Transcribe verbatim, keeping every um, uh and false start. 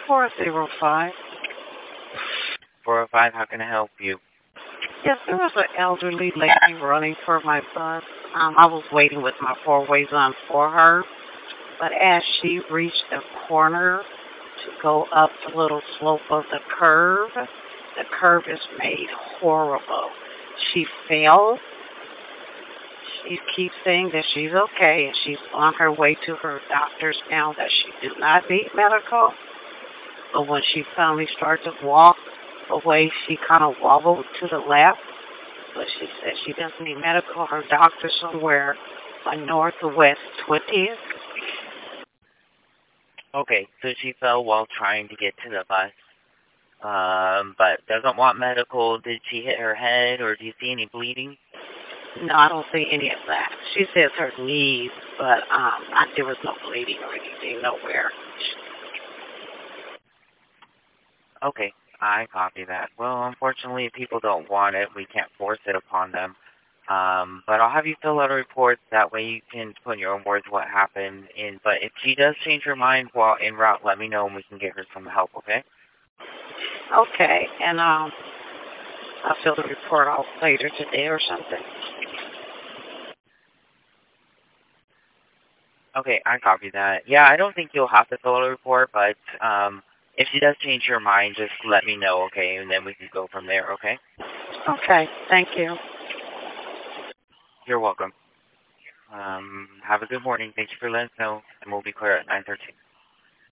four zero five. four oh five, how can I help you? Yes, there was an elderly lady running for my bus. Um, I was waiting with my four ways on for her, but as she reached the corner to go up the little slope of the curve, the curve is made horrible. She fell. She keeps saying that she's okay and she's on her way to her doctors now, that she did not need medical. But when she finally started to walk away, she kind of wobbled to the left. But she said she doesn't need medical. Her doctor somewhere on Northwest twentieth. Okay, so she fell while trying to get to the bus, um, but doesn't want medical. Did she hit her head, or do you see any bleeding? No, I don't see any of that. She says her knees, but um, I, there was no bleeding or anything nowhere. Okay, I copy that. Well, unfortunately, if people don't want it, we can't force it upon them. Um, but I'll have you fill out a report. That way you can put in your own words what happened. In, but if she does change her mind while en route, let me know and we can get her some help, okay? Okay, and um, I'll fill the report out later today or something. Okay, I copy that. Yeah, I don't think you'll have to fill out a report, but um, if she does change her mind, just let me know, okay? And then we can go from there, okay? Okay, thank you. You're welcome. Um, have a good morning. Thank you for letting us know, and we'll be clear at nine thirteen.